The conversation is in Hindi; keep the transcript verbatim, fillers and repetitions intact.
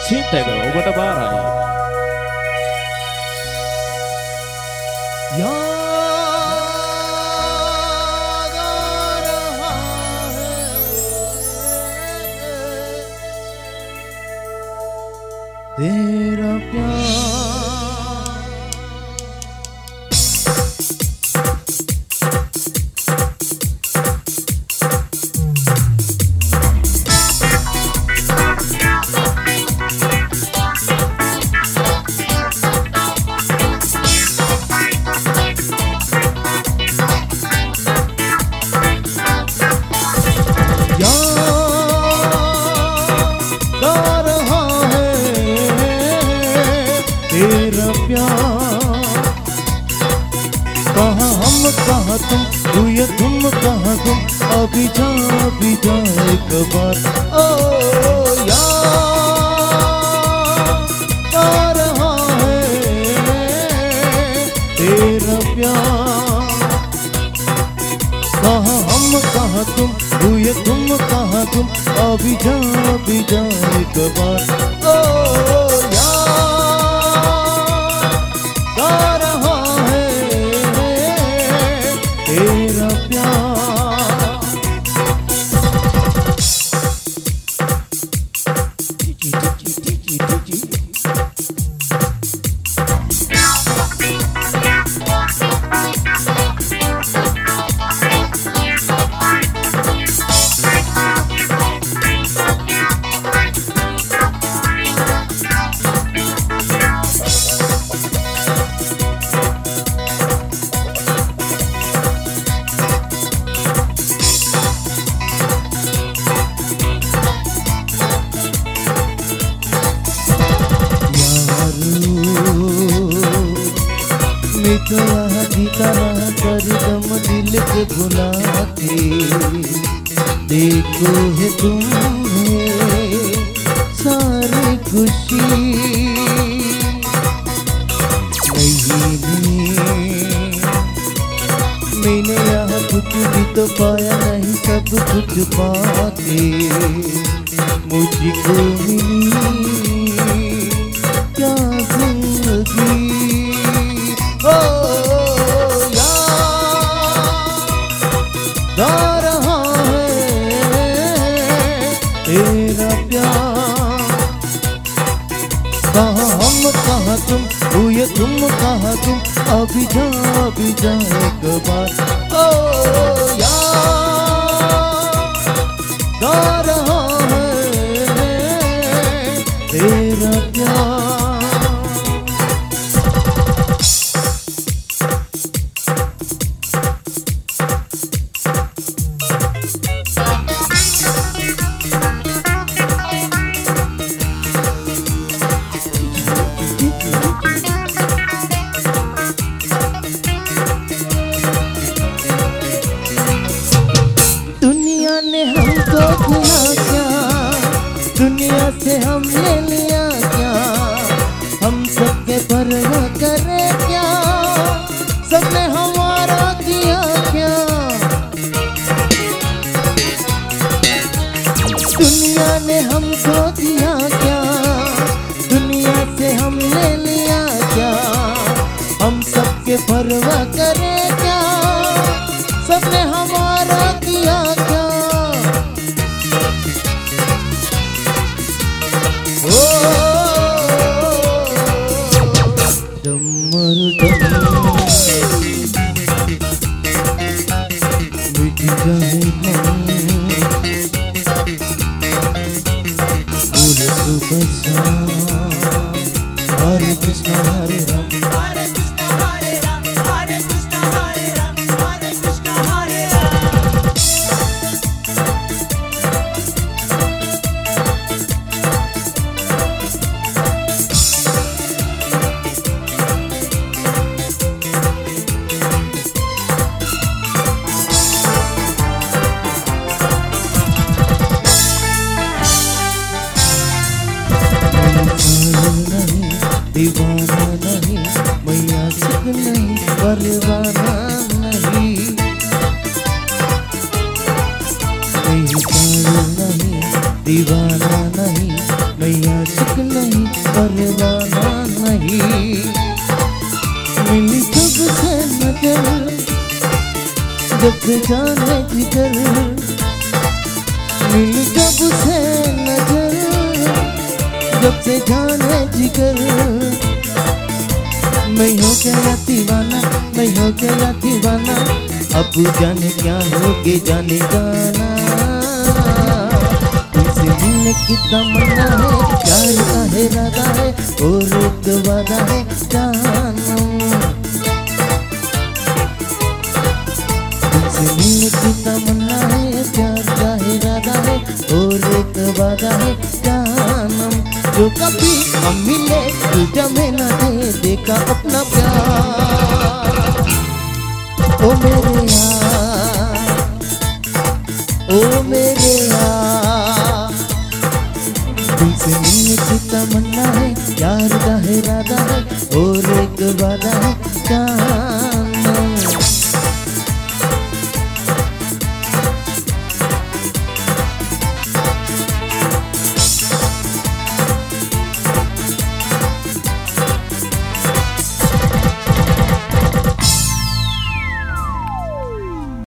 Cintaku Bata Barai. याद आ रहा है तेरा प्यार तेरा प्यार कहाँ हम कहाँ तुम तू ये तुम कहाँ तुम अभी जा अभी जा एक बार ओ याद आ रहा है तेरा प्यार कहाँ हम कहाँ तुम तू ये तुम कहाँ तुम अभी जा अभी जा एक बार ओ तेरा निकला ठिकाना कर दम दिल के भुला के देखो है तुम्हें सारी खुशी नहीं मैंने यहाँ कुछ भी तो पाया नहीं सब कुछ पाके मुझको मिली क्या जिंदगी ओ याद आ रहा है तेरा प्यार कहाँ हम कहाँ तुम तू ये तुम कहाँ तुम अभी जा अभी जा एक बार ओ याद आ रहा है तेरा प्यार दुनिया ने हमको दिया क्या दुनिया से हमने लिया क्या हम सबके परवाह करे क्या सबने हमारा दिया क्या दुनिया ने हमको दिया क्या दुनिया से हमने लिया क्या हम सबके परवाह करे क्या सबने हमारा दिया क्या ओ डमर डमर मिट जाए बोल सुबह शाम हरे कृष्ण हरे राम हरे कृष्ण हरे राम हरे कृष्ण हरे राम हरे कृष्ण हरे राम दीवाना नहीं मैया सुख नहीं परवाना नहीं नहीं दीवाना नहीं मैया इश्क नहीं परवाना नहीं। मिली जब से नजर जब से जाने जिगर, मिली जब से नजर जब से जाने जिगर, मैं हो गया दीवाना, मैं हो गया दीवाना, अब जाने क्या होगे जाने जाना। तुमसे मिलने की तमन्ना है, प्यार का है इरादा है और एक वादा है जानम। तुमसे मिलने की तमन्ना है, प्यार का है इरादा है और एक वादा है जानम। जो कभी हम मिले तुझे में न दे देखा अपना प्यार। ओ मेरे यार, ओ मेरे यार, तुमसे मिलने की तमन्ना है, प्यार का है इरादा है और एक वादा है।